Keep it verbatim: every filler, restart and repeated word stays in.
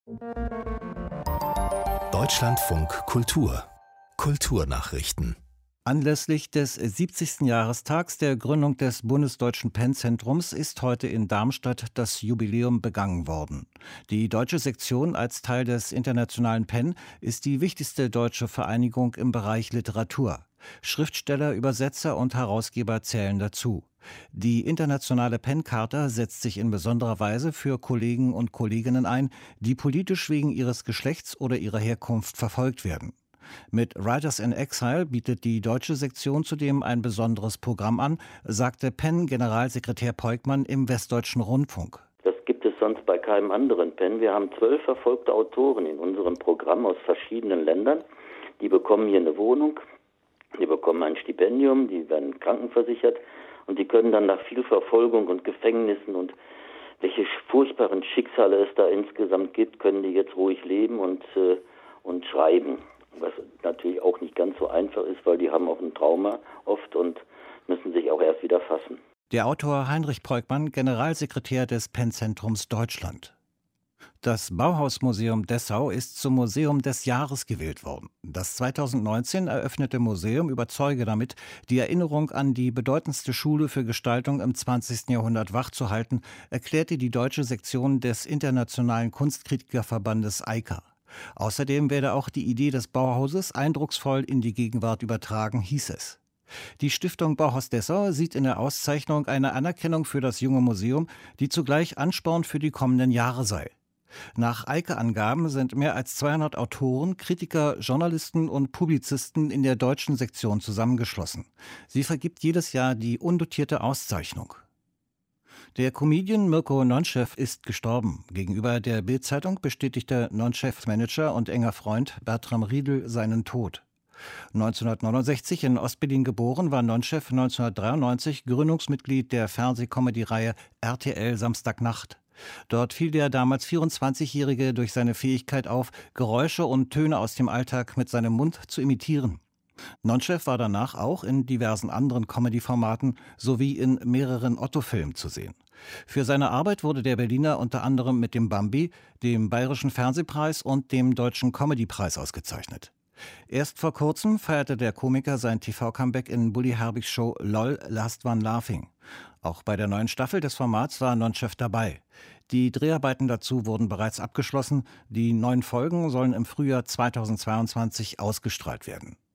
Deutschlandfunk Kultur Kulturnachrichten. Anlässlich des siebzigsten Jahrestags der Gründung des Bundesdeutschen Pen-Zentrums ist heute in Darmstadt das Jubiläum begangen worden. Die deutsche Sektion als Teil des Internationalen Pen ist die wichtigste deutsche Vereinigung im Bereich Literatur. Schriftsteller, Übersetzer und Herausgeber zählen dazu. Die internationale Pen-Charta setzt sich in besonderer Weise für Kollegen und Kolleginnen ein, die politisch wegen ihres Geschlechts oder ihrer Herkunft verfolgt werden. Mit Writers in Exile bietet die deutsche Sektion zudem ein besonderes Programm an, sagte Pen-Generalsekretär Peukmann im Westdeutschen Rundfunk. Das gibt es sonst bei keinem anderen Pen. Wir haben zwölf verfolgte Autoren in unserem Programm aus verschiedenen Ländern. Die bekommen hier eine Wohnung, die bekommen ein Stipendium, die werden krankenversichert und die können dann nach viel Verfolgung und Gefängnissen und welche furchtbaren Schicksale es da insgesamt gibt, können die jetzt ruhig leben und, äh, und schreiben. Was natürlich auch nicht ganz so einfach ist, weil die haben auch ein Trauma oft und müssen sich auch erst wieder fassen. Der Autor Heinrich Peukmann, Generalsekretär des Pen-Zentrums Deutschland. Das Bauhausmuseum Dessau ist zum Museum des Jahres gewählt worden. Das zweitausendneunzehn eröffnete Museum überzeuge damit, die Erinnerung an die bedeutendste Schule für Gestaltung im zwanzigsten Jahrhundert wachzuhalten, erklärte die deutsche Sektion des Internationalen Kunstkritikerverbandes I C A. Außerdem werde auch die Idee des Bauhauses eindrucksvoll in die Gegenwart übertragen, hieß es. Die Stiftung Bauhaus Dessau sieht in der Auszeichnung eine Anerkennung für das junge Museum, die zugleich Ansporn für die kommenden Jahre sei. Nach I C A-Angaben sind mehr als zweihundert Autoren, Kritiker, Journalisten und Publizisten in der deutschen Sektion zusammengeschlossen. Sie vergibt jedes Jahr die undotierte Auszeichnung. Der Comedian Mirko Nonchev ist gestorben. Gegenüber der Bild-Zeitung bestätigte Nonchevs Manager und enger Freund Bertram Riedel seinen Tod. neunzehnhundertneunundsechzig in Ostberlin geboren, war Nonchev neunzehnhundertdreiundneunzig Gründungsmitglied der Fernsehcomedy-Reihe R T L Samstagnacht. Dort fiel der damals vierundzwanzigjährige durch seine Fähigkeit auf, Geräusche und Töne aus dem Alltag mit seinem Mund zu imitieren. Nonchev war danach auch in diversen anderen Comedy-Formaten sowie in mehreren Otto-Filmen zu sehen. Für seine Arbeit wurde der Berliner unter anderem mit dem Bambi, dem Bayerischen Fernsehpreis und dem Deutschen Comedy-Preis ausgezeichnet. Erst vor kurzem feierte der Komiker sein T V-Comeback in Bully Herbigs Show LOL Last One Laughing. Auch bei der neuen Staffel des Formats war Nonchev dabei. Die Dreharbeiten dazu wurden bereits abgeschlossen. Die neuen Folgen sollen im Frühjahr zweitausendzweiundzwanzig ausgestrahlt werden.